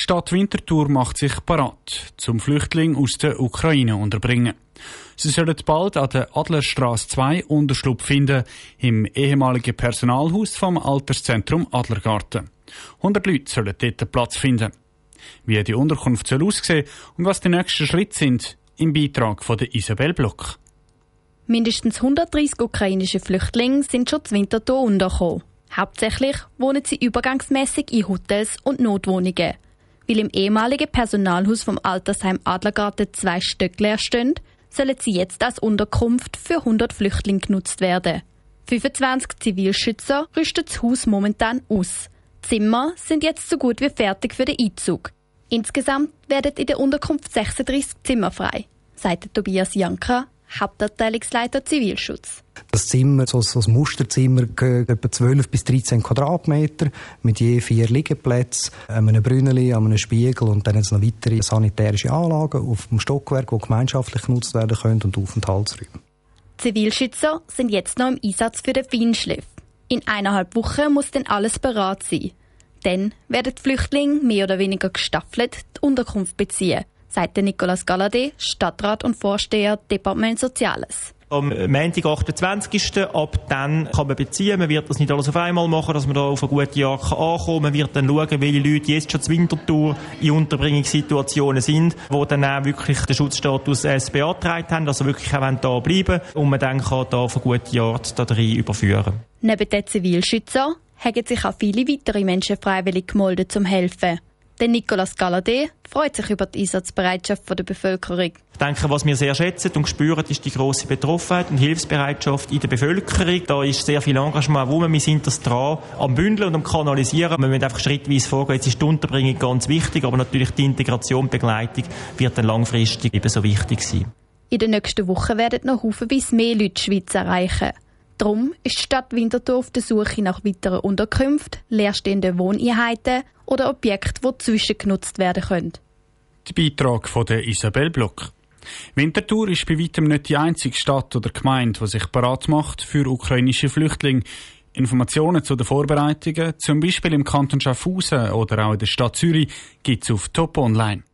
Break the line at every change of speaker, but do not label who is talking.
Stadt Winterthur macht sich parat, zum Flüchtlinge aus der Ukraine unterbringen. Sie sollen bald an der Adlerstrasse 2 Unterschlupf finden, im ehemaligen Personalhaus vom Alterszentrum Adlergarten. 100 Leute sollen dort Platz finden. Wie die Unterkunft soll aussehen und was die nächsten Schritte sind, im Beitrag von der Isabel Block.
Mindestens 130 ukrainische Flüchtlinge sind schon zu Winterthur untergekommen. Hauptsächlich wohnen sie übergangsmäßig in Hotels und Notwohnungen. Weil im ehemaligen Personalhaus vom Altersheim Adlergarten 2 Stöcke leer stehen, sollen sie jetzt als Unterkunft für 100 Flüchtlinge genutzt werden. 25 Zivilschützer rüsten das Haus momentan aus. Die Zimmer sind jetzt so gut wie fertig für den Einzug. Insgesamt werden in der Unterkunft 36 Zimmer frei, sagt Tobias Janka, Hauptabteilungsleiter Zivilschutz.
Das Zimmer, so ein Musterzimmer, gehört etwa 12 bis 13 Quadratmeter mit je 4 Liegeplätzen, einem Brünneli, einem Spiegel und dann noch weitere sanitärische Anlagen auf dem Stockwerk, die gemeinschaftlich genutzt werden können und Aufenthaltsräume.
Zivilschützer sind jetzt noch im Einsatz für den Feinschliff. In 1,5 Wochen muss dann alles bereit sein. Dann werden die Flüchtlinge mehr oder weniger gestaffelt die Unterkunft beziehen, sagt Nicolas Galladay, Stadtrat und Vorsteher Departement Soziales.
Am Montag, 28. Ab dann kann man beziehen. Man wird das nicht alles auf einmal machen, dass man da auf ein gutes Jahr ankommen kann. Man wird dann schauen, welche Leute jetzt schon zur Winterthur in Unterbringungssituationen sind, die dann auch wirklich den Schutzstatus beantragt haben, also wirklich auch da bleiben und man dann kann da auf ein gutes Jahr da rein überführen.
Neben den Zivilschützern haben sich auch viele weitere Menschen freiwillig gemeldet, zum helfen. Der Nicolas Galladay freut sich über die Einsatzbereitschaft der Bevölkerung.
Ich denke, was wir sehr schätzen und spüren, ist die grosse Betroffenheit und Hilfsbereitschaft in der Bevölkerung. Da ist sehr viel Engagement rum. Wir sind das dran am Bündeln und am Kanalisieren. Wir müssen einfach schrittweise vorgehen. Jetzt ist die Unterbringung ganz wichtig, aber natürlich die Integration, Begleitung wird dann langfristig ebenso wichtig sein.
In den nächsten Wochen werden noch haufenweise mehr Leute die Schweiz erreichen. Darum ist die Stadt Winterthur auf der Suche nach weiteren Unterkünften, leerstehenden Wohneinheiten oder Objekten, die zwischengenutzt werden können.
Der Beitrag von der Isabel Block. Winterthur ist bei weitem nicht die einzige Stadt oder Gemeinde, die sich parat macht für ukrainische Flüchtlinge. Informationen zu den Vorbereitungen, zum Beispiel im Kanton Schaffhausen oder auch in der Stadt Zürich, gibt es auf Top Online.